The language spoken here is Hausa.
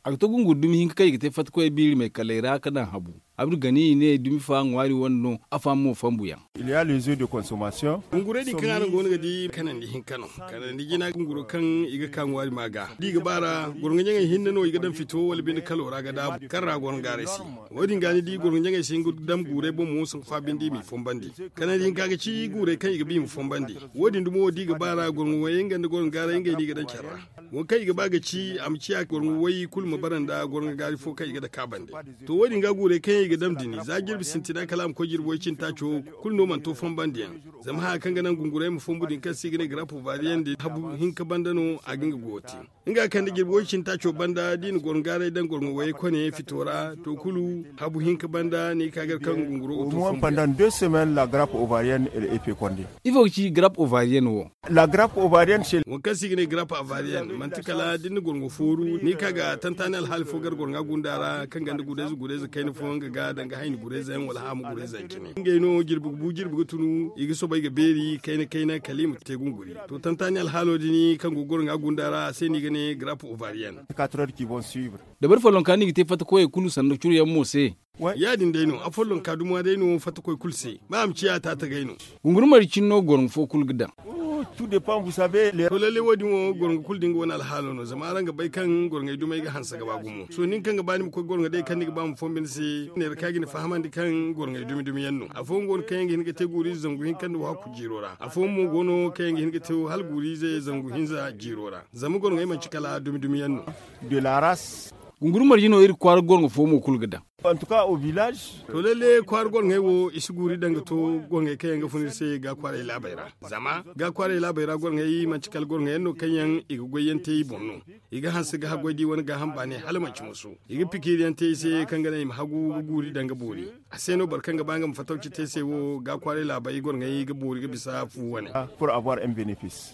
to gungu dumi hin kai gite fat ko e biri mai kalera kadan habu abdu gani ne dumi fa ngwari wonno afamo fambuyan il y a les œufs de consommation gungure di kan go nga di kanan di hin kano kanan di gina gunguro kan iga kan wari maga diga bara gurgun nyanga hinna no iga dan fito wal bin kalora ga da karra gon garesi wodi ngani di gurgun nyanga singu dam gure bo mu sun fa bindi mi fombandi kanan di kaga ci gure kan iga bi mu fombandi wodi ndumo diga bara gurgun wayenga da gurgun gara inga diga dan charra won kai iga baga ci am ci ak gurgun wayi kulma baranda gurgun gari fo kai iga da kabande to wodi nga gure kan iga dam dini za girbi sintina kalam ko girbo cin tacho kulno man to fombandiyan zama ha kan ganan gungure mu fombudin kan sigine grapo variant de habu hinka bandano a ginga goti inga kan da girbo cin tacho banda din gorngare dan gorngo waye ko ne fitora to kulu habu hinka banda ne kagar kan gunguro au moins pendant 2 semaines la grappe ovarienne est fécondée. Il faut que grappe ovarienne wo La grappe ovarienne chez won kan sigine grappe ovarienne mantikala din gorngo foru ni kaga tantanal hal fogar gornga gundara kan ganda gudez kai ni fonga ga danga hayni gudez en wala hamu gudez kine ngeno girbu tunu igi so bai ga beri kaina kalimu te gunguri to tantanal halo dini kan gornga gundara sai ni gane grappe ovarienne 4 heures qui vont suivre. da bar falon kan gite fat ko e kulu sandu churu yam mose yadin daino a follon kaduma daino fata koy kulse ma am ciya ta gaino gungurmar cinno gorn fo kul gidan Tout dépend, vous savez, les... to lalle wodi mo gorngo kuldinga wona alhaalo no zama ranga bay kan gorngo dumay ga hansa gaba gumo so nin kan ga bani ko gorngo dai kan ni ba mu fombin si ne ka gini fahamandi kan gorngo dumi yanno a fon gon kan ngi te guri zangu hin kan wa ku jirora a fon mo gono kan ngi te hal guri ze zangu hinza jirora zama gorngo man cikala dumi yanno de la race. gungurmar jino iri kwar gorngo fo mo kul gidan En tout cas, au village, to lalle kwar gorngo wo isiguri danga to gorngo kayan ga funir se ga kware labaira zama ga kware labaira gorngo yi man cikal gorngo yanno kanyan iga goyente yi bonno iga hansa ga hagwadi wani ga hamba ne halmanci musu iga pikiriyan te se kan ga im hagu guri danga bori aseno barkan ga banga fatauci te se wo ga kware labai gorngo yi ga bori ga bisa fu wani pour avoir un bénéfice.